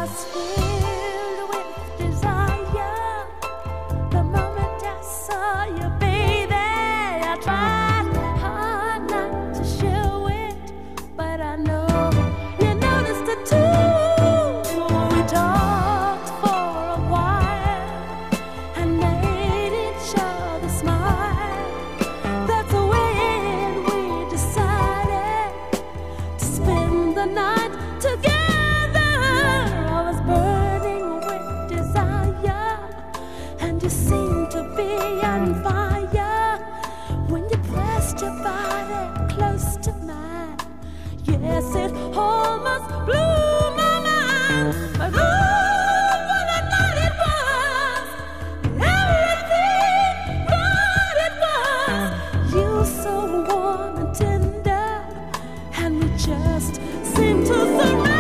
filled with desire. The moment I saw you, baby, I tried hard not to show it, but I know you noticed it too. We talked for a while and made each other smile. That's when we decided to spend the night together. I was burning with desire, and you seemed to be on fire when you pressed your body close to mine. Yes, it almost blew my mind, but oh, what a night it was! Everything but it was. You so warm and tender, and we just seemed to surrender.